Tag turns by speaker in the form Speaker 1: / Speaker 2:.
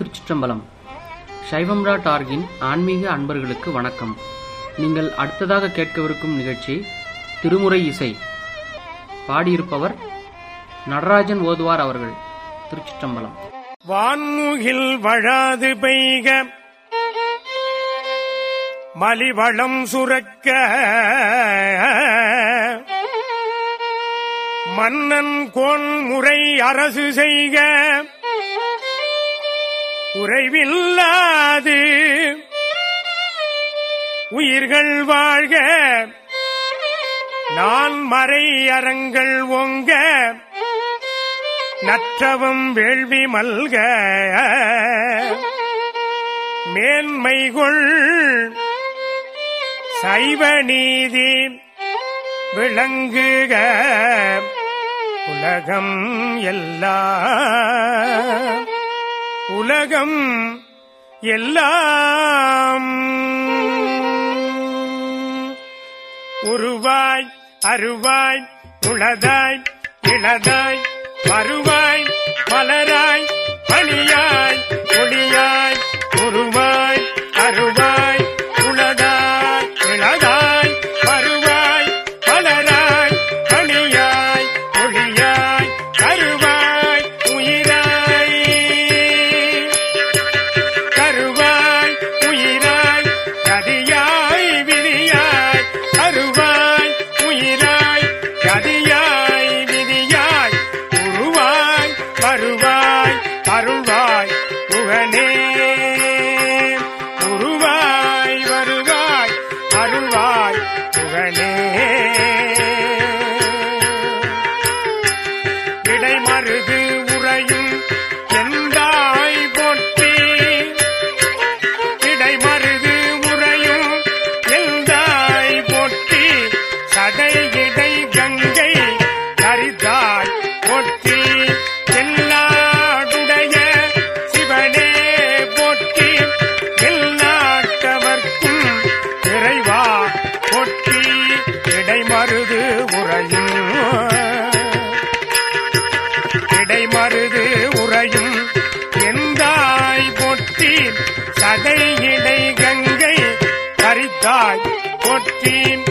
Speaker 1: திருச்சிற்றம்பலம். சைவம்.org-இன் ஆன்மீக அன்பர்களுக்கு வணக்கம். நீங்கள் அடுத்ததாக கேட்கவிருக்கும் நிகழ்ச்சி திருமுறை இசை. பாடியிருப்பவர் நடராஜன் ஓதுவார் அவர்கள். திருச்சிற்றம்பலம்.
Speaker 2: வான்முகில் வழாது பெய்க மலிவளம் சுரக்க மன்னன் கோன் முறை அரசு செய்க குறைவில்லாது உயிர்கள் வாழ்க நான் மறை அறங்கள் ஓங்க நற்றவம் வேள்வி மல்க மேன்மைகொள் சைவ நீதி விளங்குக உலகம் எல்லாம் உருவாய் அருவாய் உளதாய் இளதாய் மறுவாய் மலராய் பணியாய் ஒளியாய் உருவாய் அருவாய் உளதாய் இளதாய் மறுவாய் மலராய் பணியாய் ஒளியாய் கருவாய் உயிராய் கருவாய் உயிராய் கதியாய் விதியாய் கருவாய் உயிராய் கதியாய் விதியாய் உருவாய் வருவாய் அருள்வாய் புகனே உருவாய் வருவாய் அருள்வாய் புகனே இடைமருது உறையும் எந்தாய் போற்றி இடைமருது உறையும் எந்தாய் போற்றி சடை இடை கங்கை கரிதாய் போற்றி எல்லாடுடைய சிவனே போற்றி எல்லாட்டவர்க்கும் இறைவா போற்றி இடைமருது உறையும் எந்தாய் போற்றி சடை இடை கங்கை கரிதாய் போற்றி